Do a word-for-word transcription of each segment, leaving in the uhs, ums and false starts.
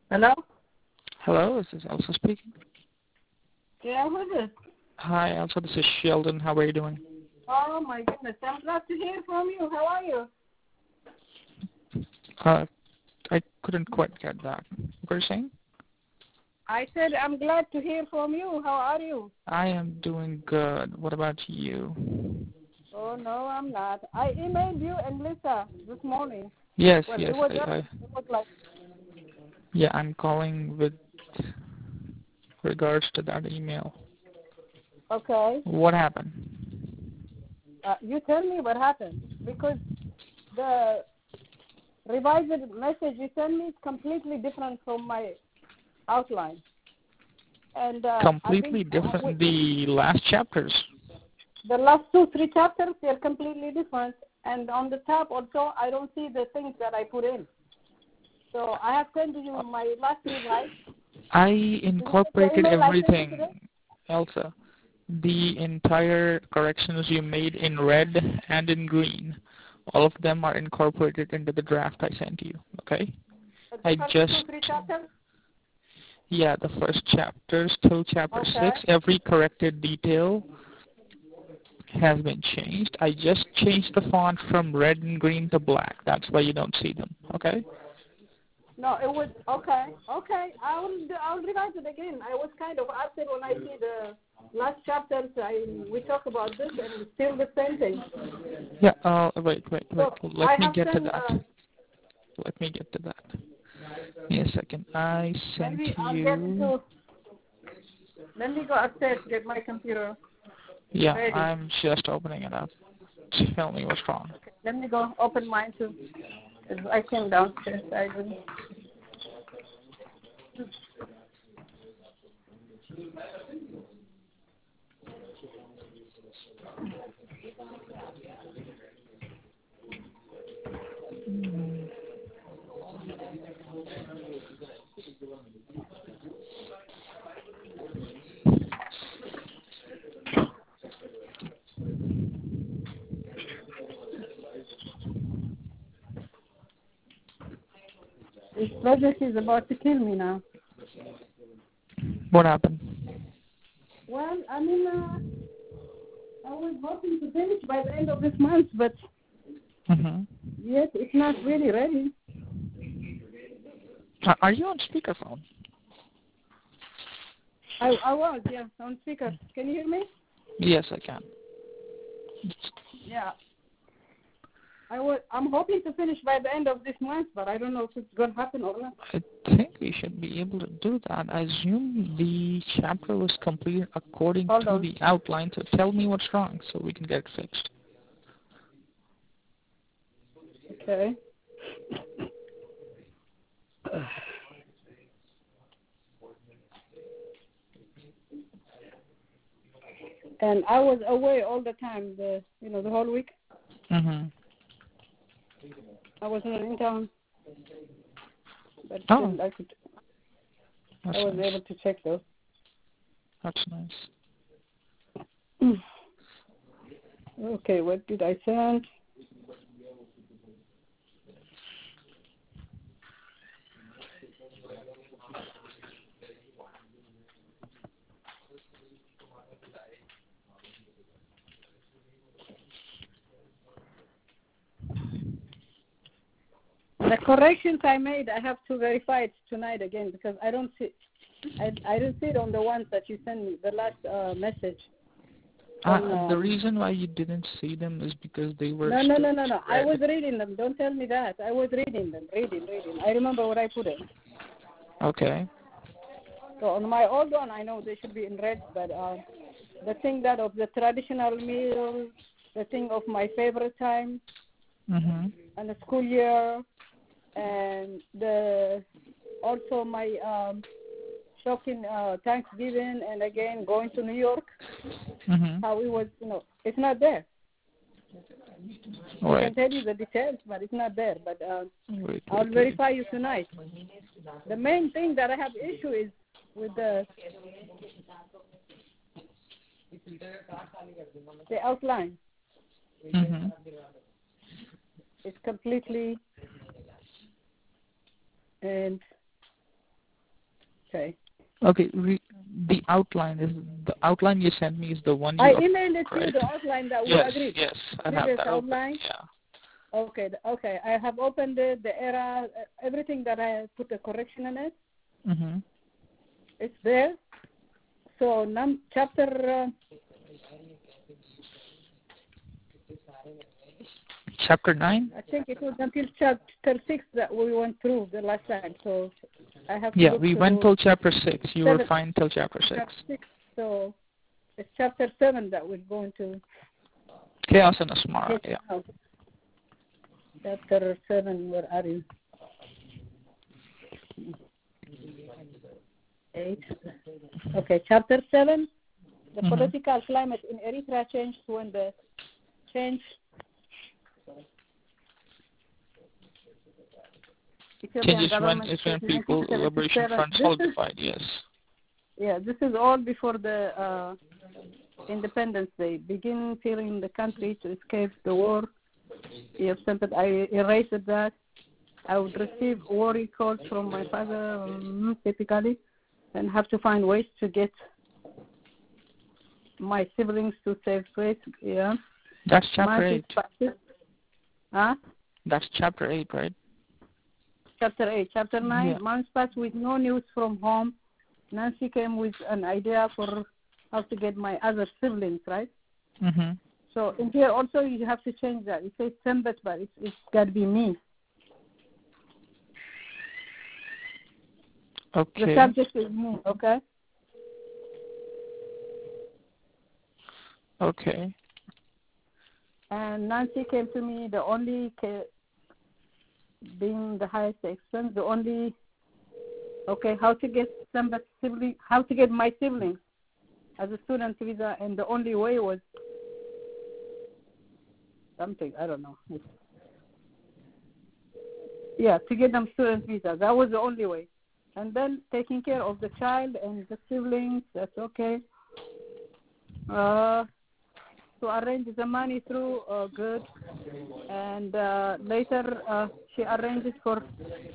Hello? Hello, this is Elsa speaking. Yeah, who is this? Hi, Elsa. This is Sheldon. How are you doing? Oh, my goodness. I'm glad to hear from you. How are you? Uh, I couldn't quite get that. What were you saying? I said I'm glad to hear from you. How are you? I am doing good. What about you? Oh, no, I'm not. I emailed you and Lisa this morning. Yes, Well, it yes. was, I, I, it was like, yeah, I'm calling with regards to that email. okay. What happened? Uh, you tell me what happened. Because the revised message you sent me is completely different from my outline. And uh, I think Completely uh, we, different. The last chapters. the last two, three chapters, they're completely different. And on the top also, I don't see the things that I put in. So I have sent you my last revise. I Is it the incorporated email I sent you today? everything, Elsa. The entire corrections you made in red and in green, all of them are incorporated into the draft I sent you, okay? Uh, The I first two, just, three chapters? yeah, the first chapters till chapter Okay. six, every corrected detail has been changed. I just changed the font from red and green to black. That's why you don't see them, okay? No, it was, okay, okay. I'll, I'll revise it again. I was kind of upset when I see the last chapters. I, we talk about this and it's still the same thing. Yeah, uh, wait, wait, wait. So I Let me have get to sent, that. uh, Let me get to that. Give me a second. I sent maybe I'll get you... into, let me go upstairs, get my computer Yeah, ready. I'm just opening it up. Tell me what's wrong. Okay, let me go open mine too. I came downstairs. I didn't. This project is about to kill me now. What happened? Well, I mean, uh, I was hoping to finish by the end of this month, but Mm-hmm. yet it's not really ready. Uh, are you on speakerphone? I, I was, yeah, on speaker. Can you hear me? Yes, I can. Yeah. I was, I'm hoping to finish by the end of this month, but I don't know if it's going to happen or not. I think we should be able to do that. I assume the chapter was completed according Hold to on. the outline, so tell me what's wrong so we can get it fixed. Okay. And I was away all the time, the you know, the whole week. Mm-hmm. I wasn't in town, but Oh, still I could, that's I was nice. able to check those. That's nice. Okay, what did I send? The corrections I made, I have to verify it tonight again because I don't see, I I don't see it on the ones that you sent me. The last uh, message. On, Uh, the um, reason why you didn't see them is because they were no, no, still no, no, no. I was red. reading them. Don't tell me that. I was reading them, reading, reading. I remember what I put in. Okay. So on my old one, I know they should be in red, but uh, the thing that of the traditional meal, the thing of my favorite time, Mm-hmm. and the school year, and the also my um, shocking uh, Thanksgiving, and again going to New York. Mm-hmm. How it was, you know, it's not there. I Right. can tell you the details, but it's not there. But uh, Wait, I'll wait, wait. verify you tonight. The main thing that I have issue is with the the outline. Mm-hmm. It's completely and Okay. Okay, re- the outline is the outline you sent me is the one you I up- emailed it to you, right? the outline that we Yes, agreed. yes, I have Previous that open. outline. Yeah. Okay, the- okay. I have opened it, the error, uh, everything that I put a correction in it. Mhm. It's there. So num chapter. Uh, Chapter nine. I think it was until chapter six that we went through the last time. So I have to Yeah, look we through went till chapter six. You seven, were fine till chapter six. chapter six. So it's chapter seven that we're going to. Chaos and Asmara. hit Yeah. now. Chapter seven. Where are you? Eight. Okay, chapter seven. The Mhm. political climate in Eritrea changed when the change. Ethiopian Changes when government Ethiopian in People nineteen Liberation seventy-seven. Front This is, solidified. Yes. yeah, this is all before the uh, Independence Day. Begin feeling the country to escape the war. You have sent it. I erased that. I would receive worry calls from my father, um, typically, and have to find ways to get my siblings to save face. Yeah. That's chapter Magic eight. practice. Huh? That's chapter eight, right? Chapter eight. Chapter nine. Yeah. Months passed with no news from home. Nancy came with an idea for how to get my other siblings, right? Mhm. So in here also you have to change that. It says Sembet, but it's, it's got to be me. Okay. The subject is me, okay? Okay. And Nancy came to me, the only, ca- being the highest expense, the only, okay, how to get Sembet sibling, how to get my siblings as a student visa, and the only way was something, I don't know. Yeah, to get them student visa. That was the only way. And then taking care of the child and the siblings, that's okay. Uh, to arrange the money through, uh, good. And uh, later uh, she arranged it for,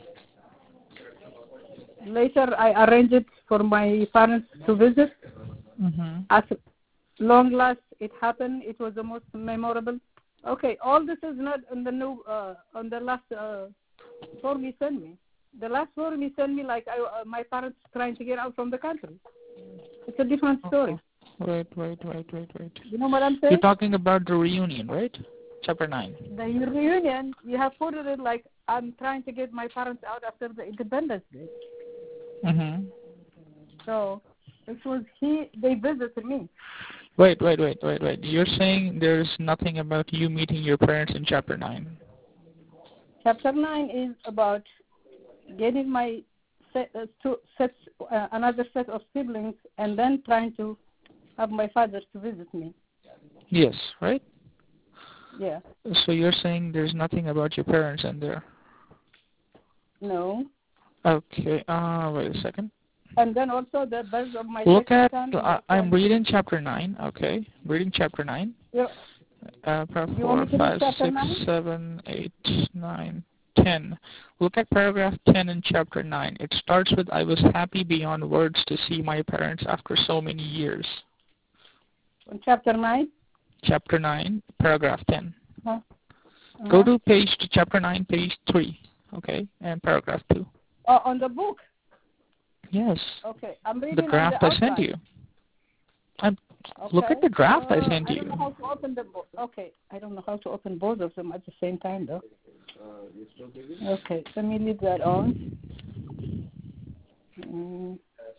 later I arranged it for my parents to visit. Mhm. At long last, it happened. It was the most memorable. Okay, all this is not on the new, uh, on the last uh, form you sent me. The last form you sent me, like I, uh, my parents trying to get out from the country. It's a different story. Wait, wait, wait, wait, wait. You know what I'm saying? You're talking about the reunion, right? Chapter nine. The reunion, you have put it like I'm trying to get my parents out after the Independence Day. Mhm. So it was he. They visited me. Wait, wait, wait, wait, wait. You're saying there's nothing about you meeting your parents in chapter nine. Chapter nine is about getting my set, uh, two sets, uh, another set of siblings, and then trying to have my father to visit me. Yes, right? Yeah. So you're saying there's nothing about your parents in there. No. Okay, uh, wait a second. And then also the birth of my Look second at, son. uh, I'm reading chapter nine, okay. Reading chapter nine. Yeah. Uh, paragraph You four, want me to read five, chapter six, nine? seven, eight, nine, ten. Look at paragraph ten in chapter nine. It starts with, I was happy beyond words to see my parents after so many years. On chapter nine? Chapter nine, paragraph ten. Uh-huh. Uh-huh. Go to page, to chapter nine, page three, okay, and paragraph two. Oh, on the book? Yes. Okay, I'm reading The draft on the I sent outline. you. I'm, Okay. Look at the draft uh, I sent I you. don't know how to open the book. Okay, I don't know how to open both of them at the same time, though. Okay, let me leave that on. Mm.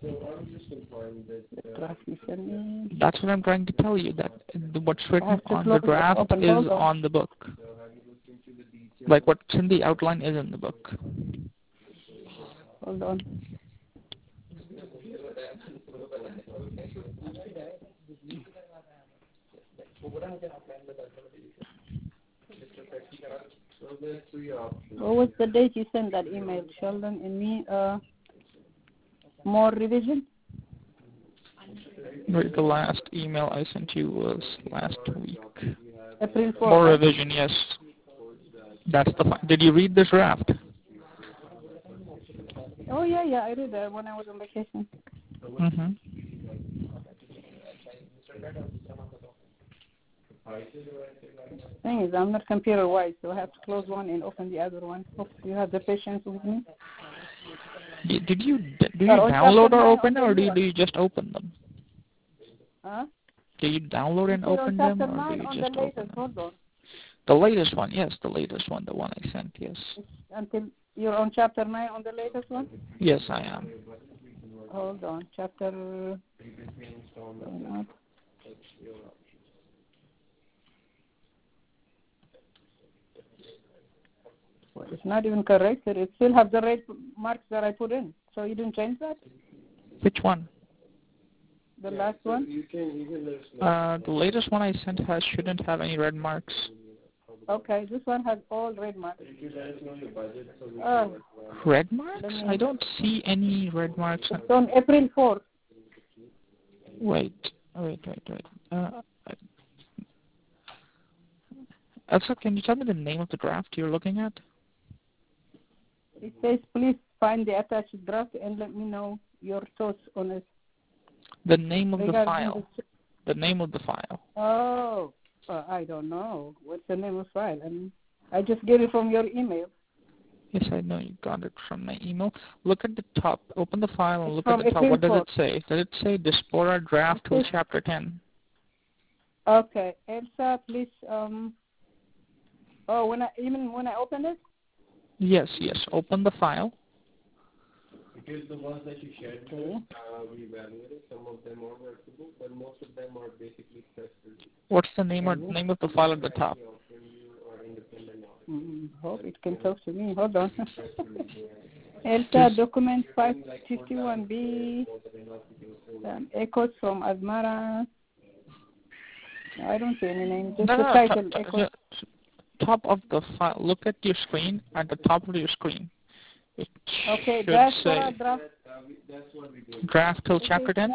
The draft you sent me. That's what I'm trying to tell you, that what's I written have to on close the it. draft Open. is Hold on. on the book. Like what's in the outline is in the book. Hold on. What was the date you sent that email, Sheldon and me? Uh, more revision? Right, the last email I sent you was last week. April fourth. More Right? revision, yes. That's the. Fi- Did you read this draft? Oh, yeah, yeah, I read that when I was on vacation. Mm-hmm. Thing is, I'm not computer wise, so I have to close one and open the other one. Hope you have the patience with me. Did you do you Uh, on download chapter or nine open on them, or the do new you, one. do you just open them? Huh? Do you download You and said on open them, chapter or do nine you on the just open latest. them? Hold on. The latest one, yes, the latest one, the one I sent, yes. It's until you're on chapter nine on the latest one? Yes, I am. Hold on. Chapter. Well, it's not even corrected. It still have the red marks that I put in. So you didn't change that? Which one? The last one? Uh, the latest one I sent has shouldn't have any red marks. Okay, this one has all red marks. Oh, Red marks? me, I don't see any red marks. It's on April fourth. Wait, wait, wait, wait. Uh, also, can you tell me the name of the draft you're looking at? It says, please find the attached draft and let me know your thoughts on it. The name of the Regarding file. The... the name of the file. Oh, uh, I don't know. What's the name of the file? I mean, I just get it from your email. Yes, I know you got it from my email. Look at the top. Open the file and It's look at the top. April What does fourth. it say? Does it say Diaspora Draft till Chapter ten? Okay. Elsa, please, um, oh, when I, even when I open it? Yes, yes. Open the file. Because the ones that you shared to us, uh, we evaluated. Some of them are workable, but most of them are basically testers. What's the name or name of the file at the top? Mm, hope it can talk to me. Hold on. Elsa document five fifty-one B. Um, echoes from Asmara. No, I don't see any name. Just no, the no, title. top, Echoes. top of the file. Look at your screen. At the top of your screen. It Okay, should that's say what I draft. Draft till It Chapter ten?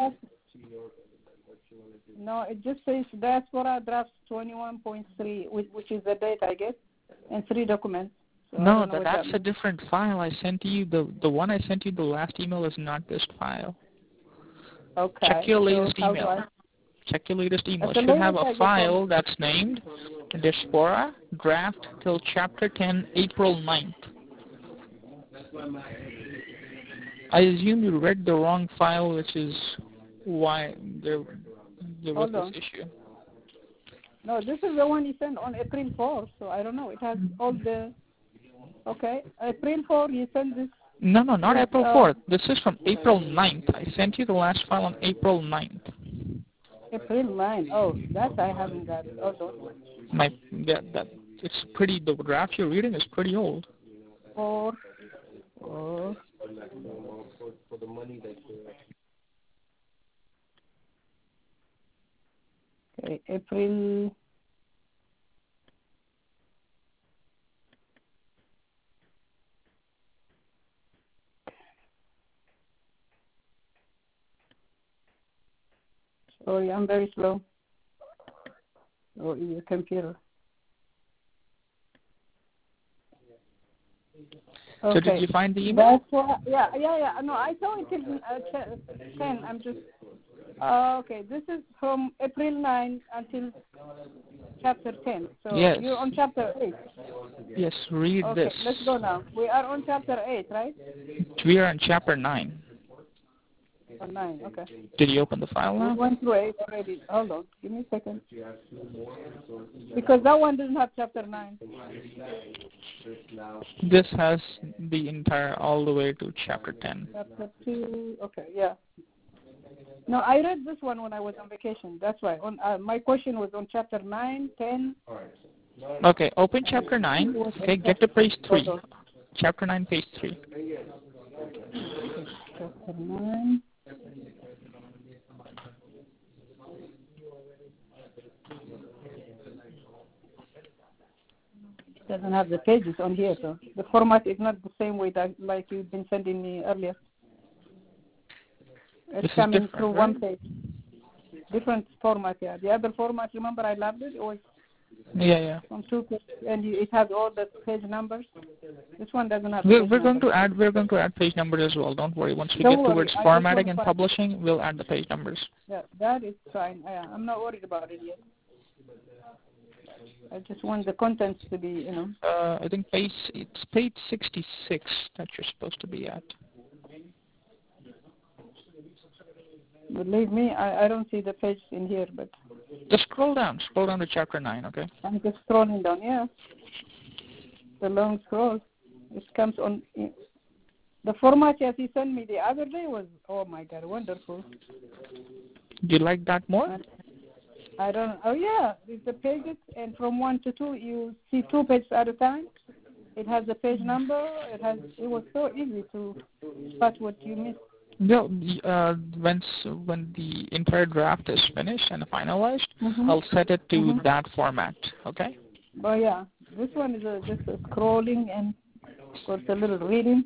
No, it just says Diaspora Draft twenty-one point three, which, which is the date, I guess, and three documents. So no, that, that's that a different file. I sent you the the one I sent you the last email is not this file. Okay. Check your latest so email. I... Check your latest email. It It should have a file that's named Diaspora Draft till Chapter ten, April ninth. I assume you read the wrong file, which is why there, there was Hold this on. issue. No, this is the one you sent on April fourth, so I don't know. It has all the... Okay, April fourth, you sent this... No, no, not this, April fourth. Uh, this is from April ninth. I sent you the last file on April ninth. April ninth. Oh, that I haven't got. Hold on. My, that, that, it's pretty, the draft you're reading is pretty old. Four. Four. For the money that you... Okay, April... Sorry, I'm very slow. Oh, your computer. Okay. So did you find the email? That's what, yeah, yeah, yeah. No, I saw it in uh, ten. I'm just... Uh, okay, this is from April ninth until chapter ten. So yes. You're on chapter eight. Yes, read okay, this. Let's go now. We are on chapter eight, right? We are on chapter nine. On nine, okay. Did you open the file now? We went through eight already. Hold on, give me a second. Because that one doesn't have chapter nine. This has the entire, all the way to chapter ten. Chapter two, okay, yeah. No, I read this one when I was on vacation. That's why. On uh, my question was on chapter nine, ten. Okay, open chapter nine. Okay, get to page three. Chapter nine, page three. Chapter nine. It doesn't have the pages on here, so the format is not the same way that like you've been sending me earlier. It's this coming is through right? one page. Different format, yeah. The other format, remember I loved it? It was Yeah, yeah. From two pages, and you, it has all the page numbers. This one doesn't have We're, page we're going numbers. to add we're going to add page numbers as well. Don't worry. Once we Don't get worry, towards I just formatting want and to- publishing, we'll add the page numbers. Yeah, that is fine. I, I'm not worried about it yet. I just want the contents to be, you know. Uh, I think page it's page sixty-six that you're supposed to be at. Believe me, I, I don't see the page in here, but Just scroll down. Scroll down to chapter nine, okay? I'm just scrolling down. Yeah, the long scroll. It comes on. The format as he sent me the other day was, oh my God, wonderful. Do you like that more? I, I don't. Oh yeah, it's the pages, and from one to two, you see two pages at a time. It has the page number. It has. It was so easy to spot what you missed. No, uh, when when the entire draft is finished and finalized, Mm-hmm. I'll set it to Mm-hmm. that format. Okay. But yeah, this one is a, just a scrolling and of course a little reading.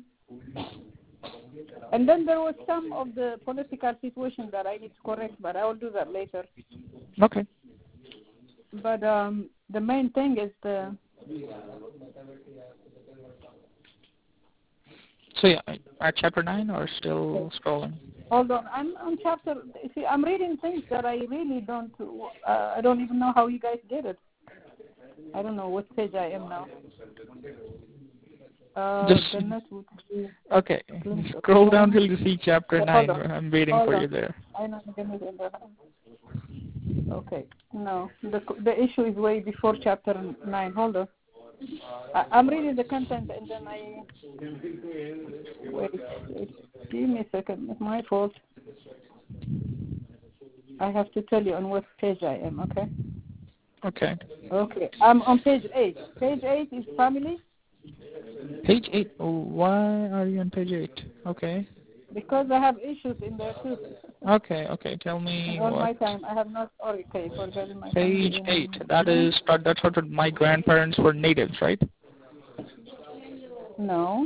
And then there was some of the political situation that I need to correct, but I will do that later. Okay. But um, the main thing is the. So yeah, at chapter nine or still scrolling? Hold on, I'm on chapter. See, I'm reading things that I really don't. Uh, I don't even know how you guys did it. I don't know what page I am now. Uh, Just the net would be, okay. Scroll down till you see chapter oh, nine. hold on. I'm waiting Hold for on. you there. I know I'm gonna get that. Okay, no, the the issue is way before chapter nine. Hold on. I, I'm reading the content and then I wait, wait. Give me a second. It's my fault. I have to tell you on what page I am. Okay. Okay. Okay. I'm on page eight. Page eight is family. Page eight. Oh, why are you on page eight? Okay. Because I have issues in there too. Okay. Okay. Tell me And all what. my time I have not. Okay, forgotten my Page family. eight. That is that's what my grandparents were natives, right? No.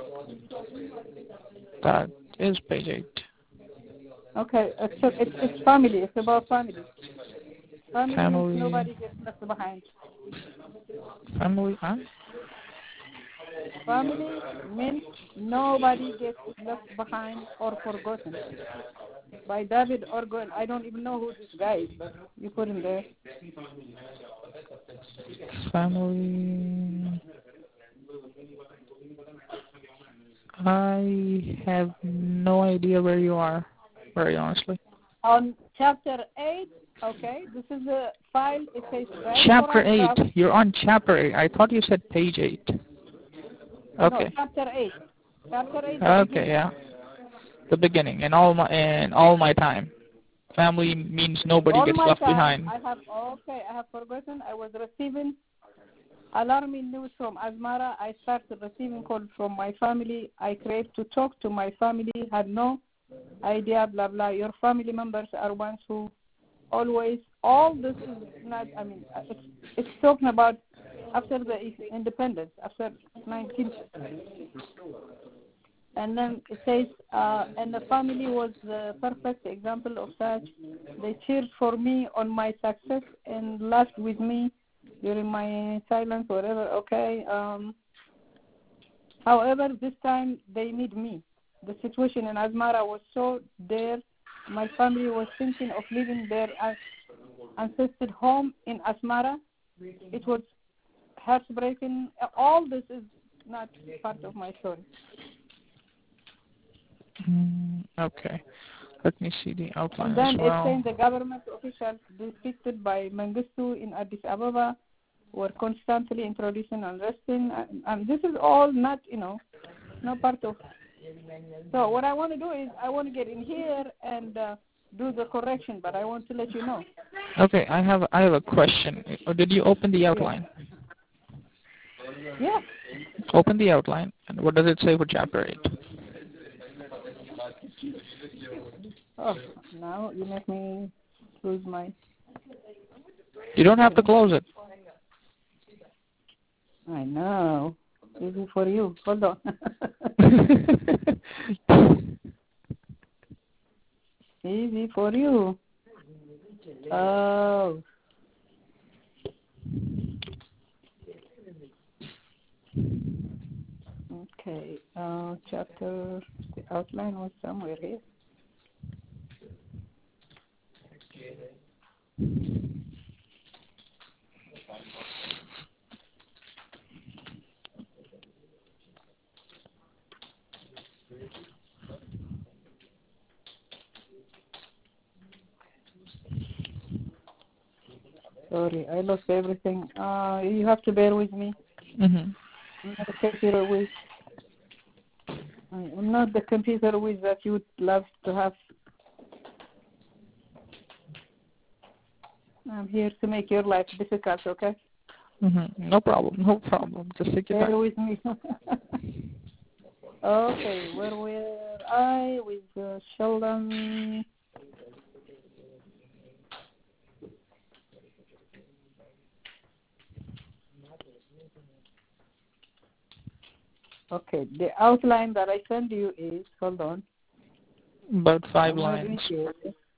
That is page eight. Okay. It's, it's, it's family. It's about family. Family, Family. means nobody gets left behind. Family, huh? Family means nobody gets left behind or forgotten. By David Orgon. I don't even know who this guy is, but you put him there. Family. I have no idea where you are, very honestly. On chapter eight, okay, this is a file. It says Chapter eight. Draft. You're on chapter eight. I thought you said page eight. Okay. No, chapter eight. Chapter eight. Okay, yeah. The beginning, and all my and all my time. Family means nobody all gets my left time, behind. I have okay. I have forgotten. I was receiving alarming news from Asmara. I started receiving calls from my family. I craved to talk to my family. Had no idea. Blah blah. Your family members are ones who always. All this is not. I mean, it's, it's talking about after the independence, after nineteen. And then it says, uh, and the family was the perfect example of such. They cheered for me on my success and laughed with me during my silence, whatever. Okay. Um, however, this time they need me. The situation in Asmara was so dire. My family was thinking of leaving their ancestral home in Asmara. It was heartbreaking. All this is not part of my story. Mm, okay. Let me see the outline And then as well. it's saying the government officials depicted by Mengistu in Addis Ababa were constantly introducing and arresting. And, and this is all not, you know, not part of. So what I want to do is I want to get in here and uh, do the correction, but I want to let you know. Okay, I have I have a question. Did you open the outline? Yeah. Open the outline, and what does it say for chapter eight? Oh, now you make me lose my. You don't have to close it. I know. Easy for you. Hold on. Easy for you. Oh. Okay. Uh, chapter, the outline was somewhere here. Sorry, I lost everything. Uh, you have to bear with me. Mm-hmm. I'm not a computer whiz. I'm not the computer whiz that you would love to have. I'm here to make your life difficult, okay? Mm-hmm. No problem. No problem. Just take your Bear time. with me. Okay, where were I with uh, Sheldon? Okay, the outline that I send you is, hold on. About five I'm not lines. here.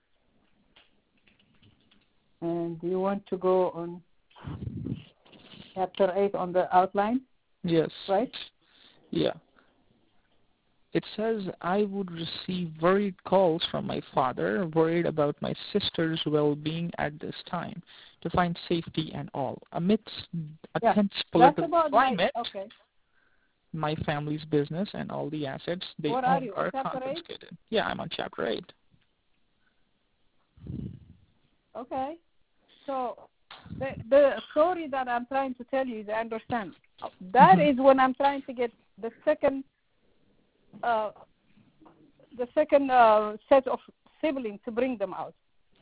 And you want to go on chapter eight on the outline, Yes. right? Yeah. It says, I would receive worried calls from my father, worried about my sister's well-being at this time, to find safety and all. Amidst a Yeah, tense that's political about climate, my, okay. my family's business and all the assets they Where are own you, on are chapter eight? confiscated. Yeah, I'm on chapter eight. Okay. So the the story that I'm trying to tell you is I understand. That Mhm. is when I'm trying to get the second uh, the second uh, set of siblings to bring them out.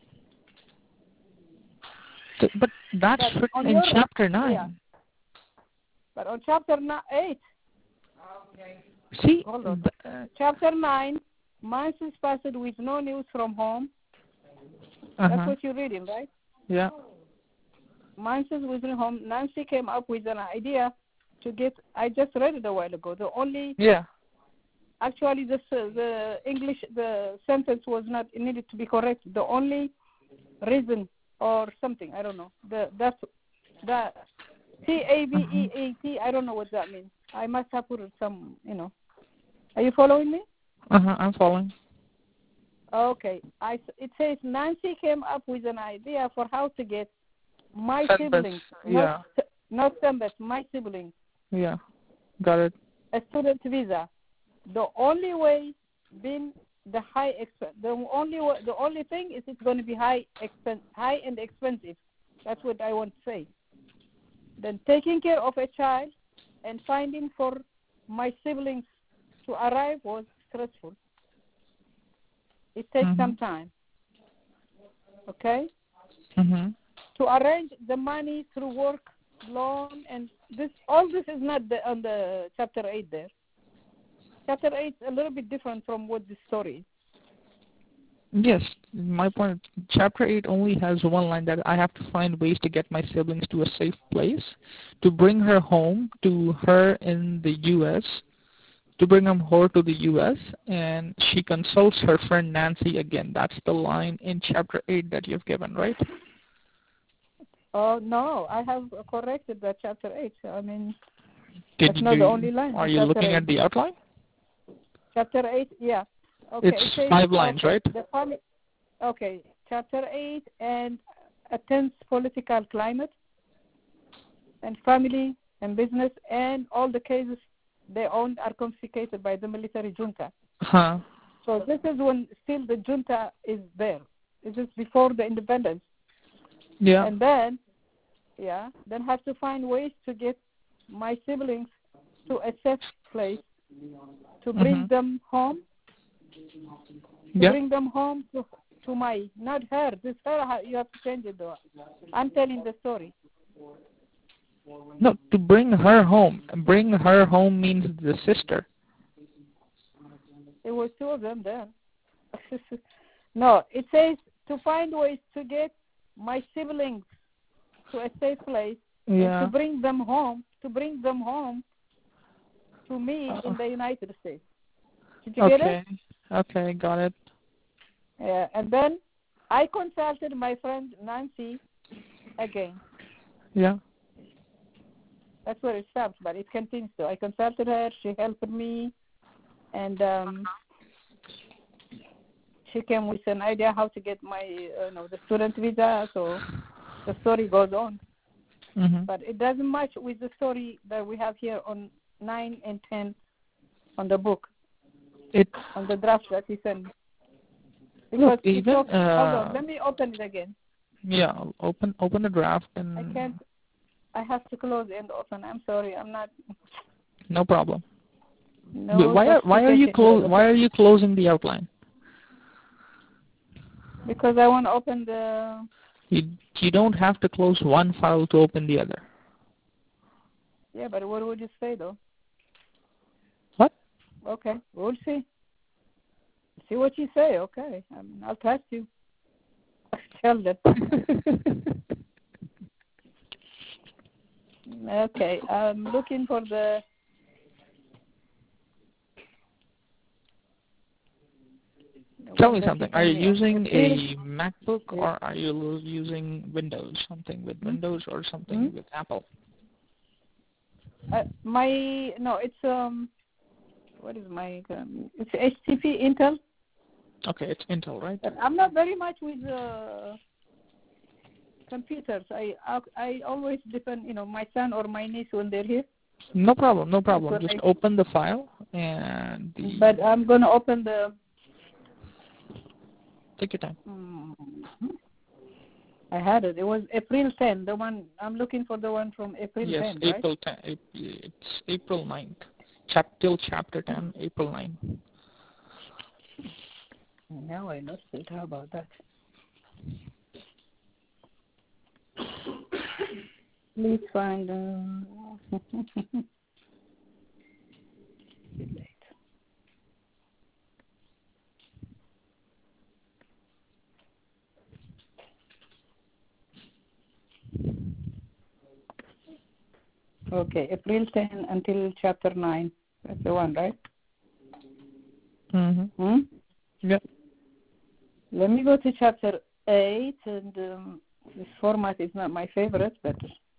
Th- But that's But written on in your chapter nine. yeah, but on chapter ni- eight, See, hold on. th- uh, Chapter nine, months passed with no news from home. That's uh-huh. what you're reading, right? Yeah. Months with no home. Nancy came up with an idea to get. I just read it a while ago. The only Yeah. actually the the English the sentence was not it needed to be correct. The only reason or something I don't know. The that's the C A B E A T. I don't know what that means. I must have put some. You know. Are you following me? Uh-huh. I'm following. Okay. I it says Nancy came up with an idea for how to get my Send this. siblings, Yeah. not not them, but my siblings, Yeah. Got it. a student visa. The only way being the high expense. The only wa- the only thing is it's going to be high expense, high and expensive. That's what I want to say. Then taking care of a child and finding for my siblings to arrive was stressful. It takes Mhm. some time. Okay. Mhm. To arrange the money through work loan and this all this is not the, on the chapter eight there. Chapter eight is a little bit different from what the story is. Yes, my point. Chapter eight only has one line that I have to find ways to get my siblings to a safe place, to bring her home to her in the U S, to bring them her to the U S, and she consults her friend Nancy again. That's the line in chapter eight that you've given, right? Oh no, I have corrected that chapter eight. I mean, Did that's you not the do? only line Are in you chapter looking eight. at the outline? Chapter eight, yeah. Okay, it It's says, five lines, okay, right? the family. Okay, chapter eight and a tense political climate and family and business and all the cases they own are confiscated by the military junta. Huh. So this is when still the junta is there. This is before the independence. Yeah. And then, yeah, then have to find ways to get my siblings to a safe place, to bring Mhm. them home, to Yeah. bring them home to to my, not her, this her, you have to change it though. I'm telling the story. No, to bring her home. Bring her home means the sister. There were two of them there. No, it says to find ways to get my siblings to a safe place and to Yeah. bring them home, to bring them home to me Uh, in the United States. Did you get it? okay. Okay, got it. Yeah, and then I consulted my friend Nancy again. Yeah. That's where it stops, but it continues. So I consulted her. She helped me, and um, she came with an idea how to get my, uh, you know, the student visa. So the story goes on, mm-hmm. but it doesn't match with the story that we have here on nine and ten on the book. It on the draft that he sent. Because look, even talks, uh, hold on, let me open it again. Yeah, open open the draft and. I can't. I have to close and open. I'm sorry. I'm not. No problem. No. Why are why are you clo- Why are you closing the outline? Because I want to open the. You you don't have to close one file to open the other. Yeah, but what would you say though? What? Okay, we'll see. See what you say. Okay, um, I'll trust you. Tell them. Okay, I'm looking for the. Tell me something. Are you using a MacBook or are you using Windows? Something with Windows or something hmm? with Apple? Uh, my no, it's um, what is my? Um, it's H T P Intel. Okay, it's Intel, right? But I'm not very much with uh, computers. I, I I always depend, you know, my son or my niece when they're here. No problem, no problem. Just I, open the file and the. But I'm gonna open the. Take your time. Mm-hmm. I had it. It was April tenth. The one I'm looking for, the one from April yes, tenth, April right? tenth. It's April ninth. Chap till chapter ten, April ninth. Now I lost it. How about that? Please find. Uh... Okay, April tenth until chapter nine. That's the one, right? Mm-hmm. Hmm? Yeah. Let me go to chapter eight, and um, this format is not my favorite, but...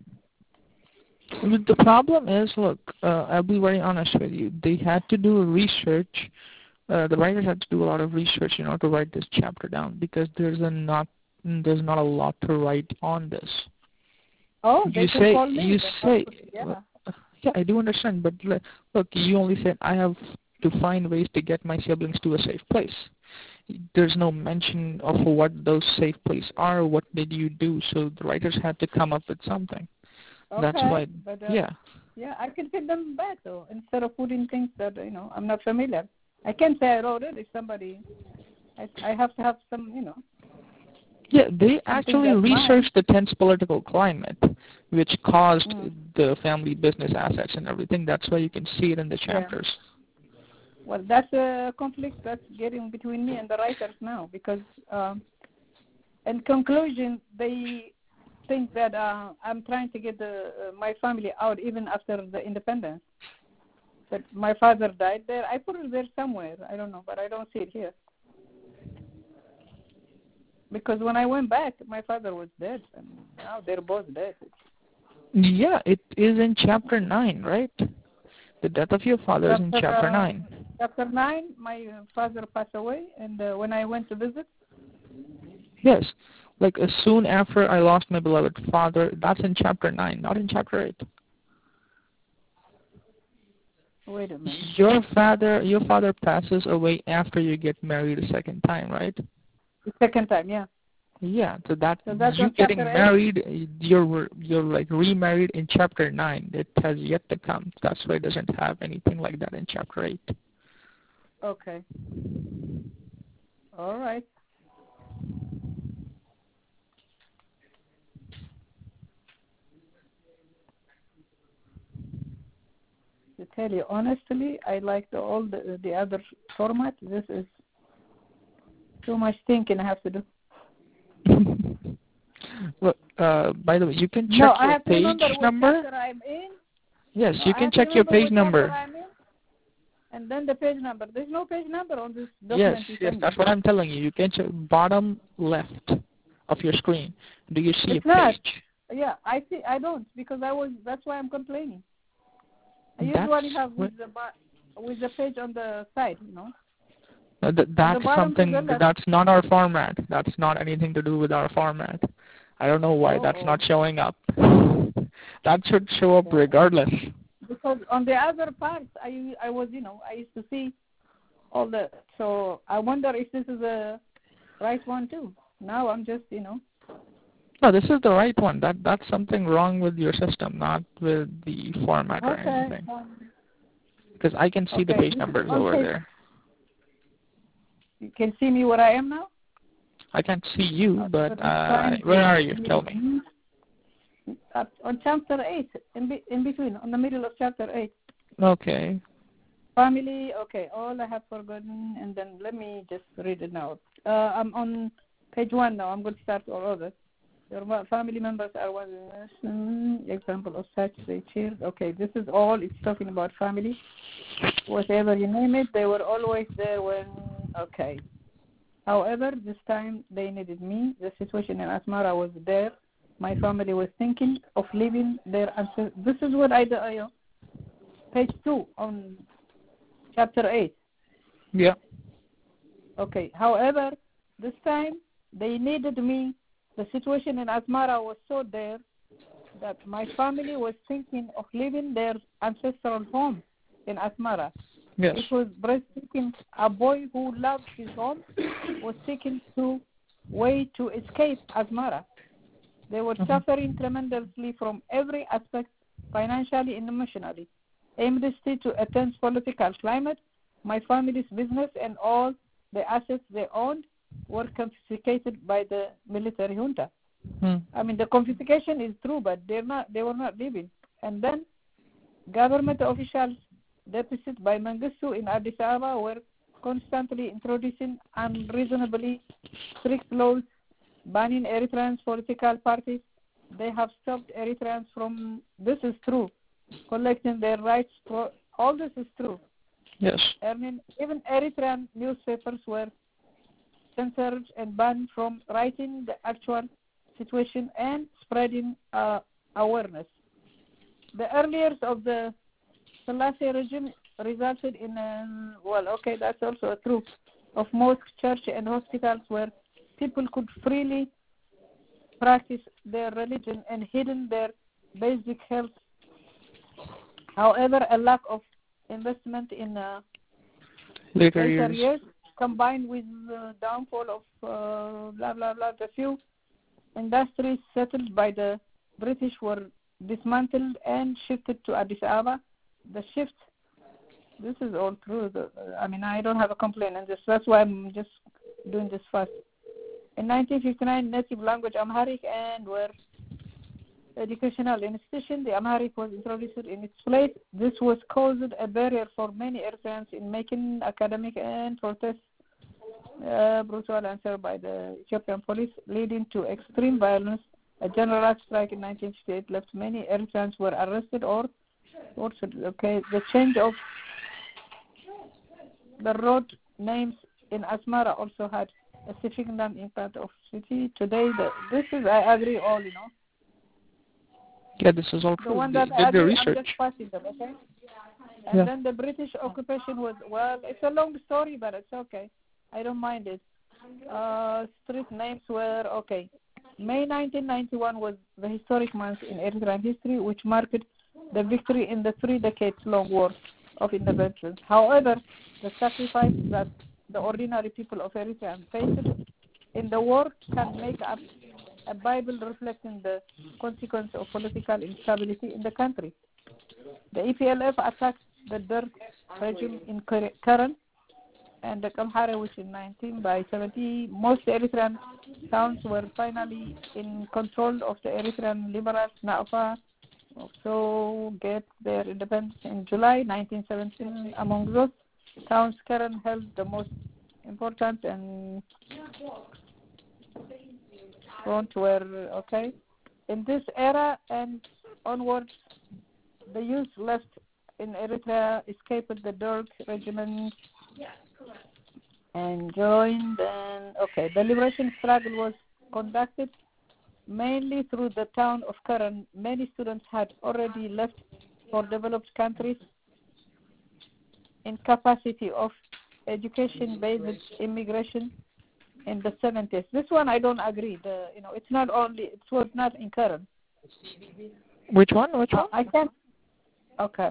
The problem is, look, uh, I'll be very honest with you. They had to do research. Uh, the writers had to do a lot of research in order to write this chapter down because there's a not there's not a lot to write on this. Oh, they you can say call me. you say Yeah. yeah, I do understand, but look, you only said I have to find ways to get my siblings to a safe place. There's no mention of what those safe places are. What did you do? So the writers had to come up with something. Okay, That's why, but, uh, yeah. Yeah, I can fit them back though. Instead of putting things that you know I'm not familiar, I can say I wrote it. If somebody, I I have to have some, you know. Yeah, they actually researched mine. the tense political climate, which caused Mm. the family business assets and everything. That's why you can see it in the chapters. Yeah. Well, that's a conflict that's getting between me and the writers now because, um, in conclusion, they think that uh, I'm trying to get the, uh, my family out even after the independence. But my father died there. I put it there somewhere. I don't know, but I don't see it here. Because when I went back, my father was dead, and now they're both dead. Yeah, it is in chapter nine, right? The death of your father is in chapter uh, nine. Chapter nine, my father passed away, and uh, when I went to visit. Yes, like uh, soon after I lost my beloved father. That's in chapter nine, not in chapter eight. Wait a minute. Your father, your father passes away after you get married a second time, right? The second time, yeah. Yeah, so that so that's you getting chapter married, eight? you're you're like remarried in chapter nine. It has yet to come. That's why it doesn't have anything like that in chapter eight. Okay. All right. To tell you honestly, I like the all the, the other format. This is too much thinking I have to do. Well, uh, by the way, you can check no, your I have to page remember what number. chapter I'm in. Yes, no, you I can have check to your remember page what number. I'm in, and then the page number. There's no page number on this Yes, document. yes, that's what I'm telling you. You can check bottom left of your screen. Do you see it's a not. page? Yeah, I see. I don't because I was. That's why I'm complaining. I That's usually have with what- the bu- with the page on the side, you know. uh, th- that's bottom to the something. left. That's not our format. That's not anything to do with our format. I don't know why that's Uh-oh. not showing up. That should show up Yeah. regardless. Because on the other parts, I I was, you know, I used to see all the. So I wonder if this is a right one too. Now I'm just, you know. No, this is the right one. That that's something wrong with your system, not with the format or Okay. anything. Um, Because I can see the okay. page numbers on over page- there. You can see me where I am now. I can't see you, Uh, but but uh, I'm trying where to- are you? Tell me. Uh, on chapter eight, in be, in between, on the middle of chapter eight. Okay. Family, okay, all I have forgotten, and then let me just read it now. Uh, I'm on page one now. I'm going to start all over. Your family members are one mm, example of such they cheered. Okay, this is all. It's talking about family. Whatever you name it, they were always there when. Okay. However, this time they needed me. The situation in Asmara was there. My family was thinking of leaving their ancestors. This is what I do. You know, page two on chapter eight. Yeah. Okay. However, this time they needed me. The situation in Asmara was so there that my family was thinking of leaving their ancestral home in Asmara. Yes. It was breathtaking. A boy who loved his home was seeking to way to escape Asmara. They were Mhm. suffering tremendously from every aspect, financially and emotionally. Amnesty to a tense political climate, my family's business and all the assets they owned were confiscated by the military junta. Hmm. I mean, the confiscation is true, but they're not. They were not living. And then, government officials deposed by Mengistu in Addis Ababa were constantly introducing unreasonably strict laws banning Eritreans political parties. They have stopped Eritreans from. This is true. Collecting their rights. For, all this is true. Yes. I mean, even Eritrean newspapers were censored and banned from writing the actual situation and spreading uh, awareness. The earliest of the Selassie regime resulted in, um, well, okay, that's also true, of mosques, church, and hospitals where people could freely practice their religion and hidden their basic health. However, a lack of investment in uh, Later later years. years, combined with the downfall of uh, blah blah blah, the few industries settled by the British were dismantled and shifted to Addis Ababa. The shift, this is all true. The, I mean, I don't have a complaint on this. That's why I'm just doing this fast. In nineteen fifty-nine, native language Amharic and were educational institution. The Amharic was introduced in its place. This was caused a barrier for many Eritreans in making academic and protest uh, brutal answer by the Ethiopian police, leading to extreme violence. A general strike in nineteen fifty-eight left many Eritreans were arrested or tortured. Okay, the change of the road names in Asmara also had a significant impact of city. Today, the, this is I agree all, you know. Yeah, this is all The true. one They that did I the agree, I'm research. just passing them, okay? And Yeah. then the British occupation was, well, it's a long story, but it's okay. I don't mind it. Uh, street names were, okay. May nineteen ninety-one was the historic month in Eritrean history, which marked the victory in the three decades long war of independence. However, the sacrifice that the ordinary people of Eritrea faced in the war can make up a Bible reflecting the consequence of political instability in the country. The E P L F attacked the Derg regime in Karen and the Kamhara, which in nineteen by seventy, most Eritrean towns were finally in control of the Eritrean liberals. Nafa also get their independence in July nineteen seventeen. Among those towns, Karen held the most important and front were okay. In this era and onwards, the youth left in Eritrea escaped the Derg regiment and joined. And okay, the liberation struggle was conducted mainly through the town of Karan. Many students had already left for developed countries in capacity of education-based immigration in the seventies. This one I don't agree. The you know it's not only it was not in Karan. Which one? Which Uh, one? I can't. Okay.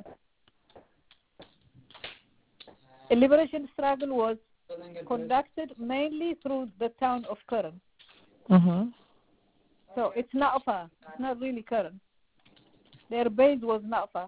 A liberation struggle was conducted mainly through the town of Karan. Uh-huh. So it's Nafa. It's not really Karan. Their base was Nafa.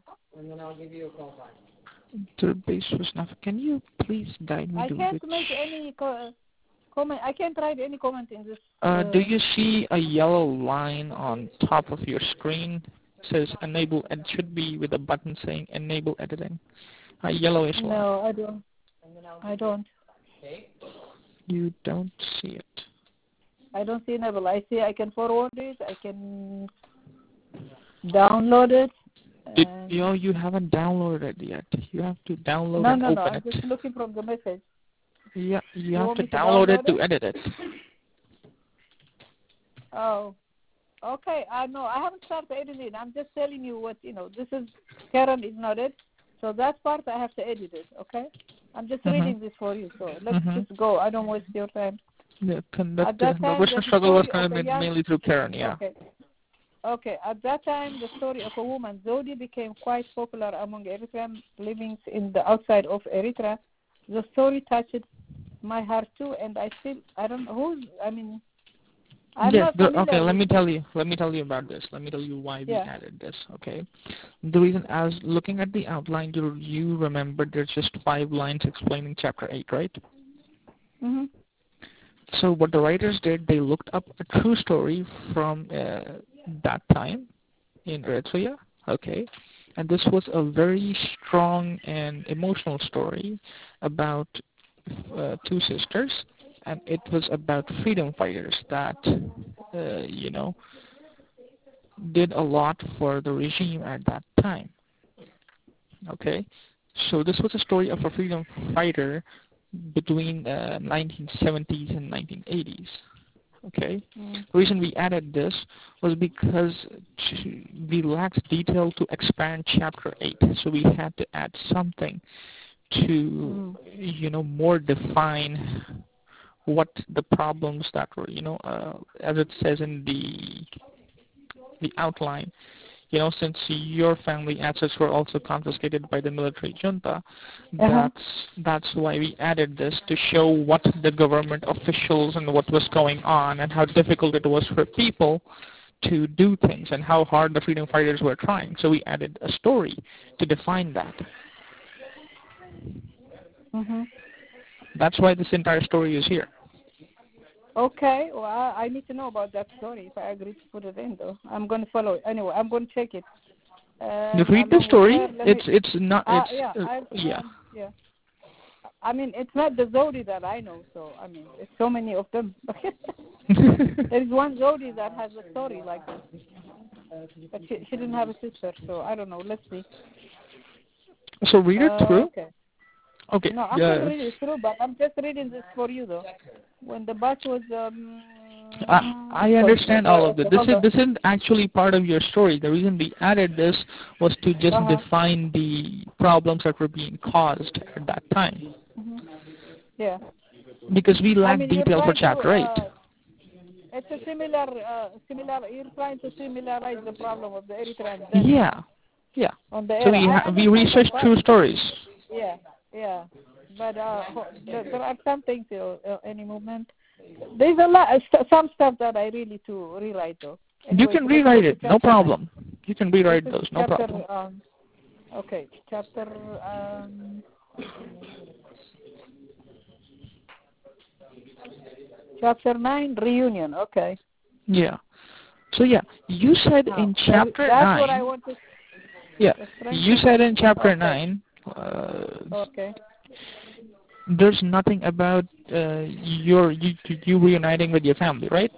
Their base was not. Can you please guide me I to can't which? make any co- comment. I can't write any comment in this. Uh, Uh, do you see a yellow line on top of your screen? It says enable. It should be with a button saying enable editing. A yellowish line. no, I don't. I don't. You don't see it. I don't see enable. I see I can forward it. I can download it. Did, and- you know, you haven't downloaded it yet. You have to download no, and no, open no. I'm it. just looking from the message. Yeah, you, You have want to me to download it download to it? edit it. Oh, okay. I know. I haven't started editing. I'm just telling you what you know. This is Karen is not it, so that part I have to edit it. Okay. I'm just Mhm. reading this for you. So let's Mhm. just go. I don't waste your time. Yeah, conduct, At that the time, Western the struggle was story of a conducted young- mainly through Karen. Yeah. Okay. Okay. At that time, the story of a woman, Zodi, became quite popular among Eritrean living in the outside of Eritrea. The story touched my heart too, and I still I don't know who's. I mean, I'm Yes. not The, familiar okay. Let with me this. tell you. Let me tell you about this. Let me tell you why we Yeah. added this. Okay. The reason, as looking at the outline, you you remember there's just five lines explaining chapter eight, right? Mm-hmm. So what the writers did, they looked up a true story from uh, that time in Eritrea. Okay. And this was a very strong and emotional story about uh, two sisters, and it was about freedom fighters that, uh, you know, did a lot for the regime at that time. Okay, so this was a story of a freedom fighter between uh, nineteen seventies and nineteen eighties. Okay, Mm. the reason we added this was because to, we lacked detail to expand chapter eight, so we had to add something to, Mm. you know, more define what the problems that were, you know, uh, as it says in the the outline, you know, since your family assets were also confiscated by the military junta, Uh-huh. that's that's why we added this to show what the government officials and what was going on and how difficult it was for people to do things and how hard the freedom fighters were trying. So we added a story to define that. Mm-hmm. That's why this entire story is here. Okay, well, I, I need to know about that story if I agree to put it in, though. I'm going to follow it. Anyway, I'm going to check it. You Um, read the along with story. her, let It's me- it's not uh, it's yeah, uh, I've, yeah. um, yeah. I mean, it's not the Zodi that I know, so, I mean, there's so many of them. There is one Zodi that has a story like this. But she, she didn't have a sister, so I don't know. Let's see. So read it Uh, through. okay. Okay. No, I'm uh, going to read it through, but I'm just reading this for you, though. When the bus was... Um, I, I understand uh, all of it. okay, This hold is on. this isn't actually part of your story. The reason we added this was to just Uh-huh. define the problems that were being caused at that time. Mm-hmm. Yeah. Because we I lack mean, you're detail for trying to, chapter eight. uh, it's a similar, uh, similar, you're trying to similarize the problem of the Eritreans then Yeah, yeah. on the So era. we I ha- we understand researched that true part. stories. Yeah, yeah. But uh, ho- there, there are some things, uh, uh, any movement. There's a lot, uh, st- some stuff that I really to rewrite though. You Anyway, can so let's go rewrite to it, no chapter nine. problem. You can rewrite This is those, no chapter, problem. um, okay, chapter, um, chapter nine, reunion, okay. Yeah. So yeah, you said Now, in the- chapter that's nine. what I want to, Yeah, the strength you of said the- in chapter okay. nine. Uh, Okay. there's nothing about uh, your you, you reuniting with your family, right?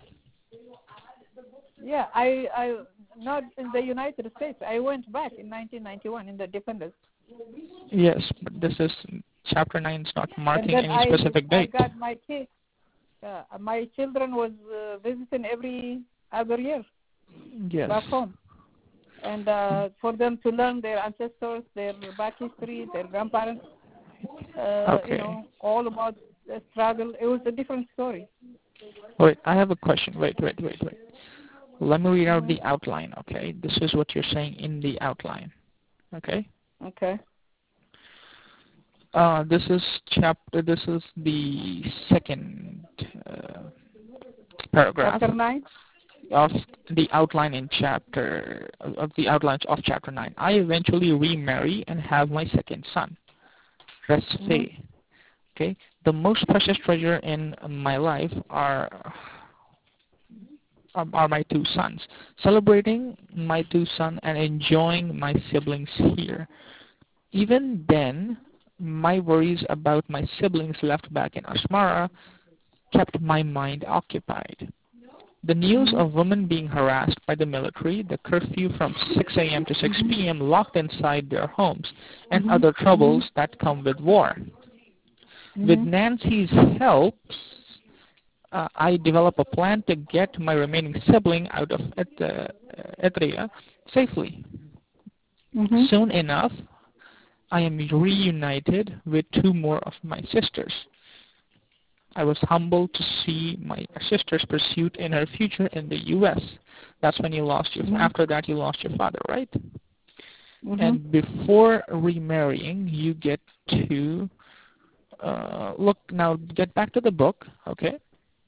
Yeah, I, I, not in the United States. I went back in nineteen ninety-one in the Independence. Yes, but this is chapter nine. It's not marking And then any specific I, I date. got my kids. Uh, my children was uh, visiting every. every year Yes. back home. And uh, for them to learn their ancestors, their back history, their grandparents, uh, Okay. you know, all about the struggle. It was a different story. Wait, I have a question. Wait, wait, wait, wait. Let me read out Mhm. the outline, okay? This is what you're saying in the outline, okay? Okay. Uh, this is chapter, this is the second uh, paragraph Chapter nine. of the outline in chapter, of the outlines of chapter nine. I eventually remarry and have my second son, Resfe. Mhm. Okay? The most precious treasure in my life are um, are my two sons. Celebrating my two sons and enjoying my siblings here. Even then, my worries about my siblings left back in Asmara kept my mind occupied. The news Mhm. of women being harassed by the military, the curfew from six a.m. to six Mhm. p.m. locked inside their homes, and Mhm. other Mhm. troubles that come with war. With Mhm. Nancy's help, uh, I develop a plan to get my remaining sibling out of Et- uh, Eritrea safely. Mhm. Soon enough, I am reunited with two more of my sisters. I was humbled to see my sister's pursuit in her future in the U S. That's when you lost your, Mhm. after that you lost your father, right? Mhm. And before remarrying, you get to, uh, look, now get back to the book, okay?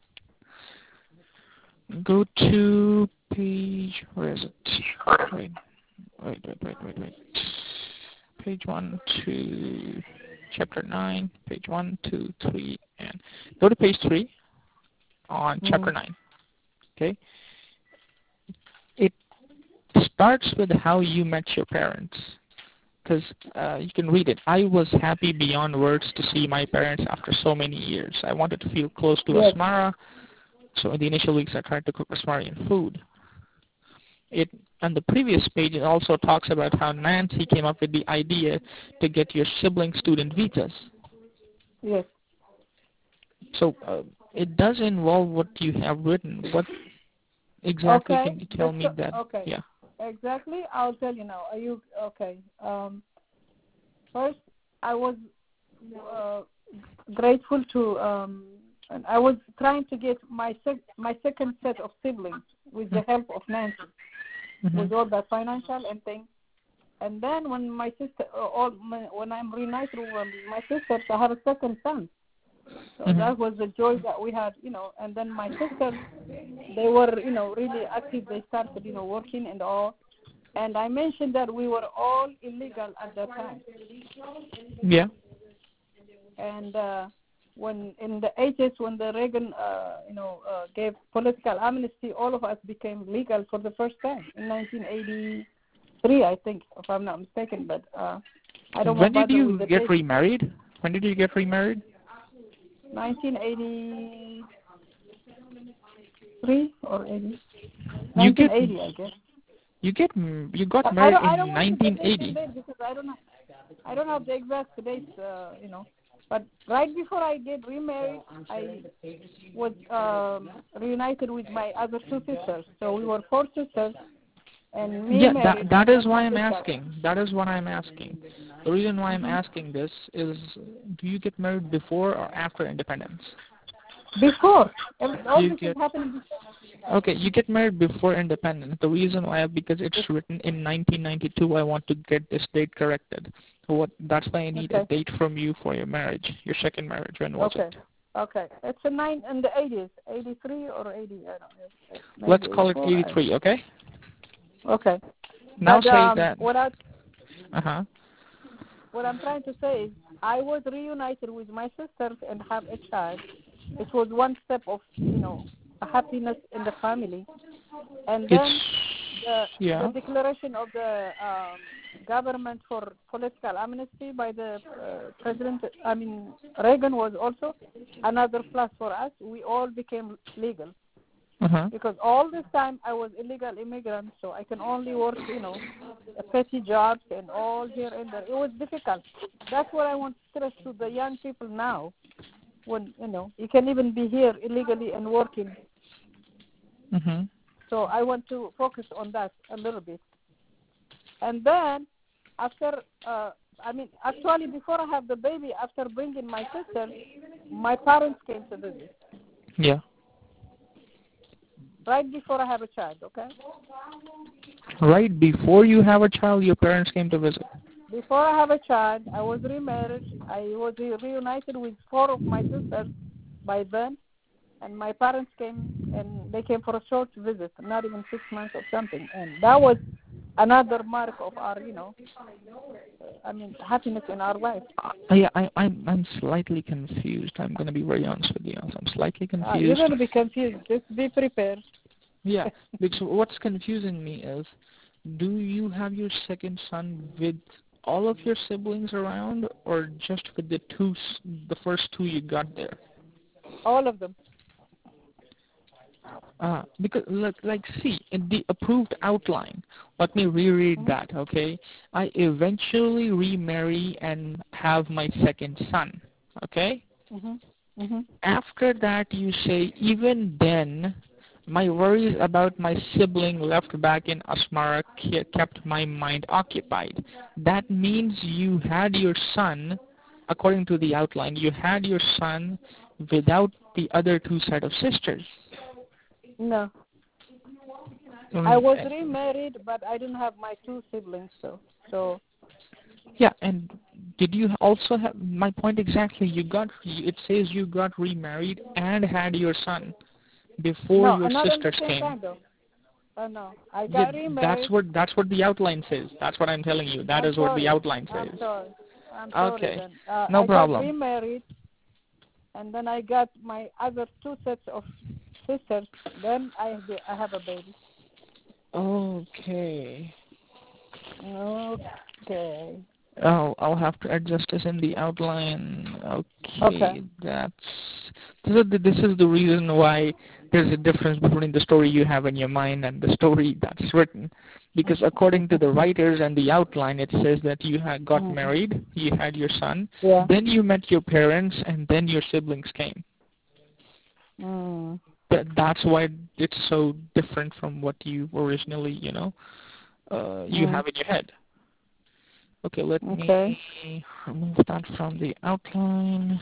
Go to page, where is it? Wait, wait, wait, wait, wait, wait. Page one, two, chapter nine, page one, two, three, and go to page three on chapter Mhm. nine, okay? It starts with how you met your parents, because uh, you can read it. I was happy beyond words to see my parents after so many years. I wanted to feel close to Yes. Asmara, so in the initial weeks I tried to cook Asmarian food. It on the previous page it also talks about how Nancy came up with the idea to get your sibling student visas. Yes. So uh, it does involve what you have written. What exactly Okay. can you tell The me so- that? okay. Yeah. Exactly. I'll tell you now. Are you okay? Um. First, I was uh, grateful to um, and I was trying to get my sec- my second set of siblings with the help of Nancy, Mm-hmm. with all the financial and things. And then when my sister, uh, all my, when I'm reunited with my sisters, I have a second son. So Mm-hmm. that was the joy that we had, you know. And then my sisters, they were, you know, really active. They started, you know, working and all. And I mentioned that we were all illegal at that time. Yeah. And uh, when in the eighties, when the Reagan, uh, you know, uh, gave political amnesty, all of us became legal for the first time in nineteen eighty-three, I think, if I'm not mistaken. But uh, I don't When want to did bother with you the get date. remarried? When did you get remarried? nineteen eighty-three or eighty? You get nineteen eighty, I guess. you get m- you got I I married don't. I don't in want to the date and nineteen eighty. date because I don't know. I don't have the exact dates, uh, you know. But right before I get remarried, I was um, reunited with my other two sisters. So we were four sisters, and me Yeah, that married, that and is then why my I'm sister. asking. That is what I'm asking. The reason why I'm hmm asking this is, do you get married before or after independence? Before, every, all You this is get happening before. okay. You get married before independence. The reason why, because it's written in nineteen ninety-two. I want to get this date corrected. What? That's why I need a Okay. date from you for your marriage, your second marriage. When was Okay. it? Okay. It's a nine in the eighties, eighty-three or eighty. I don't know. Let's Maybe call it eighty-four. I, eighty-three. Okay. okay. Now But say um, that. what I Uh huh. what I'm trying to say is, I was reunited with my sisters and have a child. It was one step of, you know, a happiness in the family. And then It's the the yeah. declaration of the um, government for political amnesty by the uh, president, I mean Reagan, was also another plus for us. We all became legal Uh huh. because all this time I was illegal immigrant, so I can only work, you know, petty jobs and all here and there. It was difficult. That's what I want to stress to the young people now. When, you know, you can even be here illegally and working. Mhm. So I want to focus on that a little bit. And then after, uh, I mean, actually before I have the baby, after bringing my sister, my parents came to visit. Yeah. Right before I have a child, okay? Right before you have a child, your parents came to visit. Before I have a child, I was remarried. I was reunited with four of my sisters by then, and my parents came, and they came for a short visit, not even six months or something. And that was another mark of our, you know, I mean, happiness in our life. Uh, yeah, I, I'm I'm slightly confused. I'm going to be very honest with you. I'm slightly confused. Uh, you're going to be confused. Just be prepared. Yeah, because what's confusing me is, do you have your second son with all of your siblings around, or just with the two, the first two you got there? All of them. Uh, because like, like see, in the approved outline, let me reread Mm-hmm. that, okay? I eventually remarry and have my second son, okay? Mm-hmm. Mm-hmm. After that, you say, even then, my worries about my sibling left back in Asmara ke- kept my mind occupied. That means you had your son, according to the outline, you had your son without the other two set of sisters. No. Mm, I was eh, remarried, but I didn't have my two siblings, so so Yeah, and did you also have, my point exactly, you got, it says you got remarried and had your son before no, your not at the sisters same came. time though. Oh no, I Yeah, got that's remarried. what that's what the outline says. That's what I'm telling you. That I'm is what the sorry. outline I'm says. sorry. I'm sorry Okay, then. Uh, no I got problem. remarried, and then I got my other two sets of sisters. Then I I have a baby. Okay. Okay. Oh, I'll have to adjust this in the outline. Okay. Okay, that's this is the, this is the reason why there's a difference between the story you have in your mind and the story that's written. Because according to the writers and the outline, it says that you had got Mm-hmm. married, you had your son, Yeah. then you met your parents, and then your siblings came. Mm. That that's why it's so different from what you originally, you know, uh, you Mm. have in your head. Okay, let Okay. me remove that from the outline.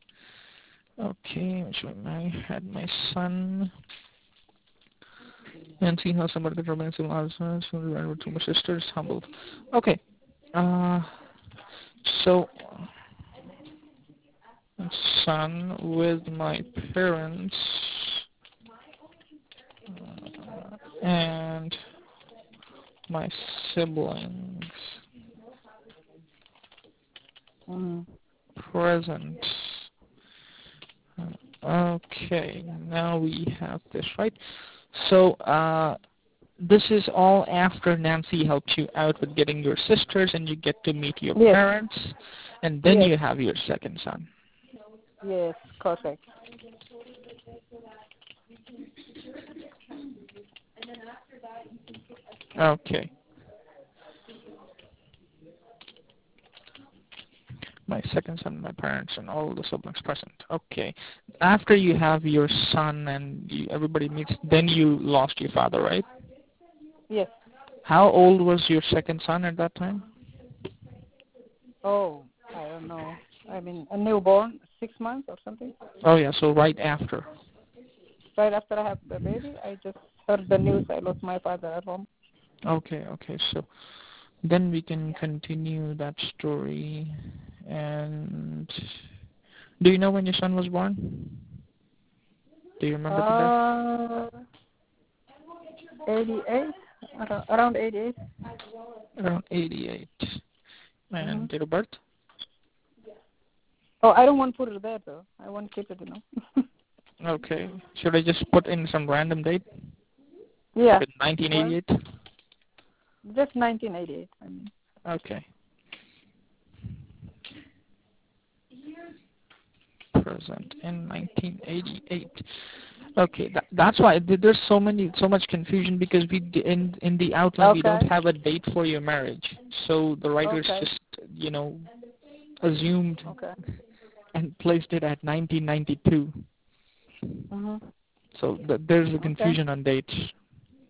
Okay, so I had my son, and see how somebody that remains in lives to my sisters humbled. Okay, uh, so son with my parents uh, and my siblings Mm. present. Okay, now we have this, right? So, uh, this is all after Nancy helps you out with getting your sisters and you get to meet your Yes. parents, and then Yes. you have your second son. Yes. Correct. Okay. My second son, my parents, and all the siblings present. Okay. After you have your son and you, everybody meets, then you lost your father, right? Yes. How old was your second son at that time? Oh, I don't know. I mean, a newborn, six months or something. Oh yeah, so right after. Right after I have the baby, I just heard the news I lost my father at home. Okay, okay, so then we can continue that story. And do you know when your son was born? Do you remember the day? Uh, eighty-eight, ar- around eighty-eight. Around eighty-eight. Mm-hmm. And date of birth? Oh, I don't want to put it there though. I want to keep it, you know. Okay. Should I just put in some random date? Yeah. With Well, nineteen eighty-eight? just nineteen eighty-eight. I mean. Okay. Present in nineteen eighty-eight. Okay, that, that's why there's so many, so much confusion because we d- in in the outline we don't Okay. have a date for your marriage, so the writers Okay. just you know assumed Okay. and placed it at nineteen ninety-two. Mhm. So th- there's a Okay. confusion on dates.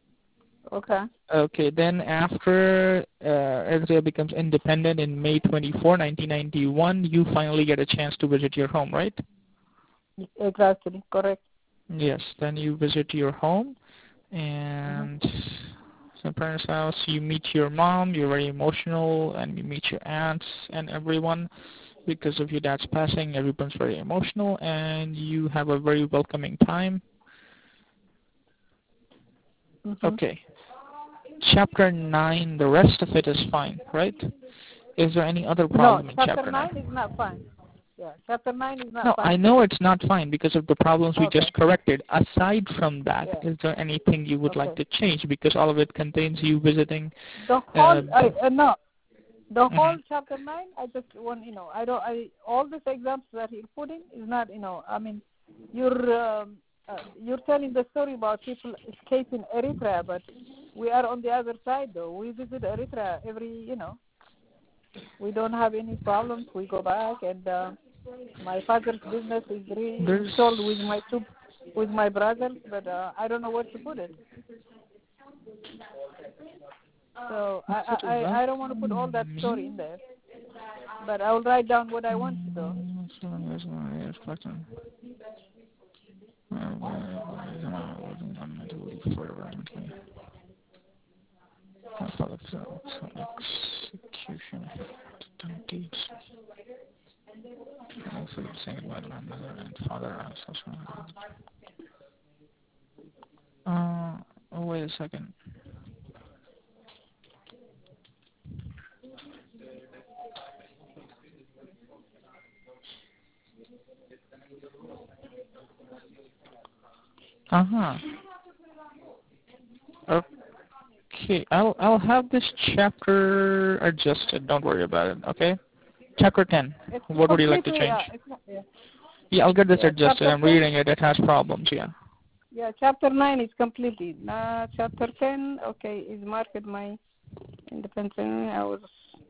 Okay. Okay, then after uh, Eritrea becomes independent in May twenty-fourth, nineteen ninety-one, you finally get a chance to visit your home, right? Exactly. Correct. Yes, then you visit your home Mm-hmm. and the parents' house, you meet your mom, you're very emotional, and you meet your aunts and everyone. Because of your dad's passing, everyone's very emotional, and you have a very welcoming time. Mm-hmm. Okay. Chapter nine, the rest of it is fine, right? Is there any other No, problem in chapter chapter nine nine? is not fine. Yeah, chapter nine is not No, I fine. know it's not fine because of the problems we Okay. just corrected. Aside from that, Yeah. is there anything you would like Okay. to change? Because all of it contains you visiting. The Uh, whole, I, uh, no, the whole mhm. chapter nine. I just want, you know, I don't, I all these examples that you're putting is not, you know, I mean, you're um, uh, you're telling the story about people escaping Eritrea, but we are on the other side though. We visit Eritrea every, you know, we don't have any problems. We go back, and uh, my father's business is There's reinstalled with my two, with my brothers, but uh, I don't know where to put it. So I, what I, is that? I I don't want to put all that story in there, but I will write down what I want to do. Execution. Deeds. Food saying about my mother and father. Uh, oh, wait a second. Uh huh. Okay, I'll I'll have this chapter adjusted. Don't worry about it. Okay. Chapter ten. It's What would you like to completely, change? uh, it's not, yeah, Yeah, I'll get this yeah. adjusted. Chapter I'm ten, reading it. It has problems. Yeah. yeah. Chapter nine is completely. Uh, chapter ten, okay, is marked my independence. I was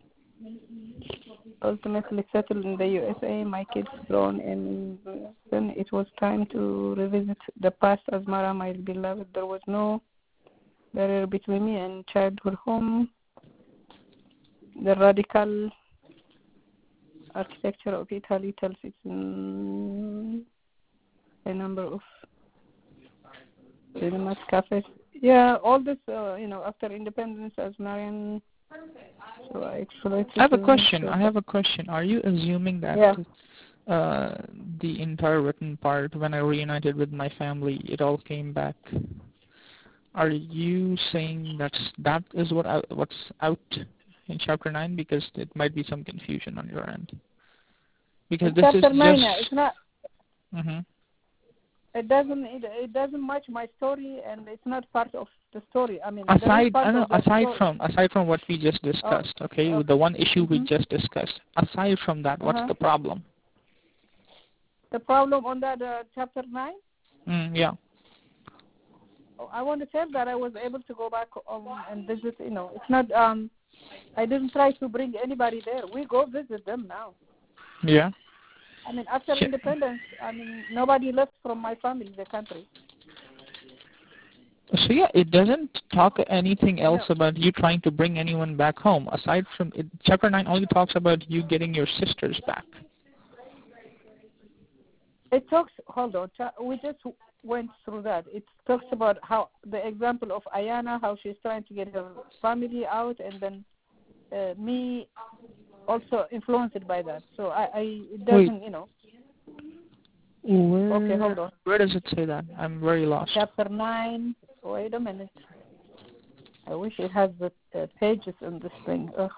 ultimately settled in the U S A. My kids grown, and then it was time to revisit the past. Asmara, my beloved, there was no barrier between me and childhood home. The radical architecture of Italy tells it's mm, a number of cinemas, cafes. Yeah, all this, uh, you know, after independence as Marian, so I exploited I have a to make question. sure I that, have a question. Are you assuming that yeah. uh, the entire written part, when I reunited with my family, it all came back? Are you saying that's that is what out, what's out in chapter nine? Because it might be some confusion on your end. Because In this is chapter nine, uh, it's just. not, Mm-hmm. it doesn't, it, it doesn't match my story, and it's not part of the story. I mean, there is Aside, I part know, of that aside story. from aside from what we just Oh, discussed, okay, with okay. the one issue we Mm-hmm. just discussed. Aside from that, what's Uh-huh. the problem? The problem on that uh, chapter nine, Mm, yeah. oh, I want to tell that I was able to go back um, and visit. You know, it's not. Um, I didn't try to bring anybody there. We go visit them now. Yeah. I mean, after Yeah. independence, I mean, nobody left from my family the country. So yeah, it doesn't talk anything else No, about you trying to bring anyone back home. Aside from it, chapter nine only talks about you getting your sisters back. it talks. Hold on, cha- we just went through that. It talks about how the example of Ayana, how she's trying to get her family out, and then uh, me also influenced by that. So I, I it Wait, doesn't, you know. where Okay, hold on. where does it say that? I'm very lost. Chapter nine. Wait a minute. I wish it has the uh, pages in this thing. Ugh.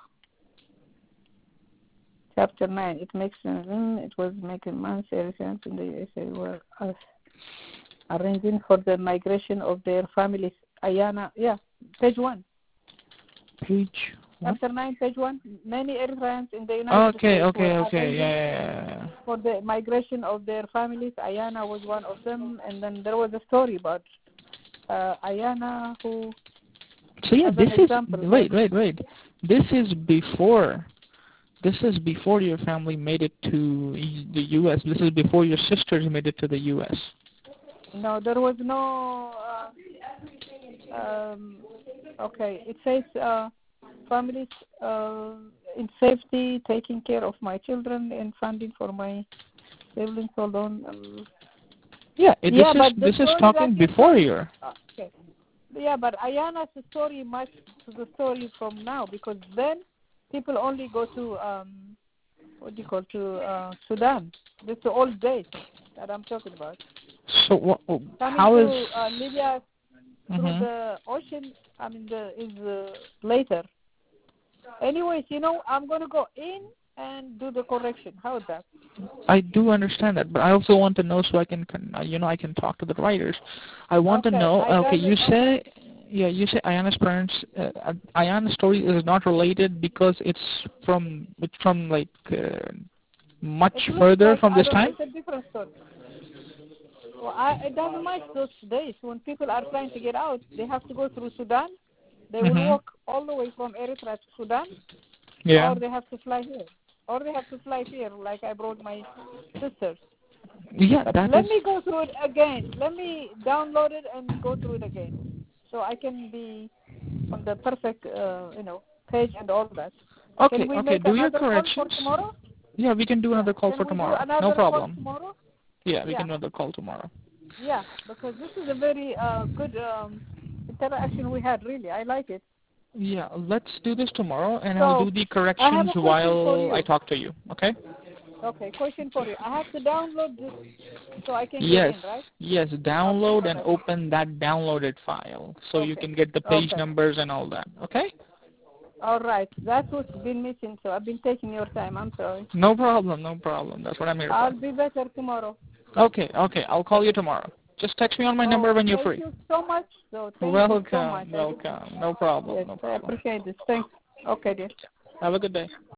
Chapter nine. It makes mm, it was making months residents in the U S A were uh, arranging for the migration of their families. Ayana, yeah, page one. Page what? Chapter nine, page one. Many Eritreans in the United Okay, States were okay, okay. Yeah, arranging yeah, yeah. for the migration of their families. Ayana was one of them, and then there was a story about uh, Ayana who, So yeah, as this an is example, but wait, wait, wait. This is before. This is before your family made it to the U S. This is before your sisters made it to the U S. no, there was no. Uh, um, Okay, it says uh, families uh, in safety, taking care of my children, and funding for my siblings. Hold on. Um, Yeah, it, yeah, this is but the this is story talking that you before told, your. uh, okay. Yeah, but Ayana's story matches to the story from now because then people only go to um, what do you call to uh, Sudan. This is the old days that I'm talking about. So what? Coming How is? through uh, Libya through Mhm. the ocean, I mean, the is uh, later. Anyways, you know, I'm gonna go in and do the correction. How is that? I do understand that, but I also want to know so I can, can uh, you know, I can talk to the writers. I want to Okay, know. I Okay, got you it. Okay. say, yeah, you say Ayana's parents. Uh, uh, Ayana's story is not related because it's from it's from like uh, much It looks further like from I this don't know. time. It's a different story. Well, I, it doesn't match those days when people are trying to get out. They have to go through Sudan. They will Mhm. walk all the way from Eritrea to Sudan, Yeah. or they have to fly here, or they have to fly here, like I brought my sisters. Yeah, But that let is. me go through it again. Let me download it and go through it again, so I can be on the perfect, uh, you know, page and all that. Can Okay, we okay. make Do your another call for corrections. tomorrow? Yeah, we can do Yeah. another call for Can we do tomorrow. No another call problem. tomorrow? Yeah, we Yeah. can do another call tomorrow. Yeah, because this is a very uh, good um, interaction we had. Really, I like it. Yeah, let's do this tomorrow, and I'll So do the I have corrections a question for while I you. talk to you. Okay? Okay, question for you. I have to download this so I can get Yes, in, right? yes. Okay, Download all and right. open that downloaded file so you Okay, can get the page okay. numbers and all that. Okay? All right. That's what's been missing. So I've been taking your time. I'm sorry. No problem, no problem. That's what I'm here for. I'll be better tomorrow. Okay, okay. I'll call you tomorrow. Just text me on my number Oh, when you're thank free. you so much. So thank you so much. Welcome, I, welcome. No problem, yes, no I problem. appreciate this. Thanks. Okay, dear. Have a good day.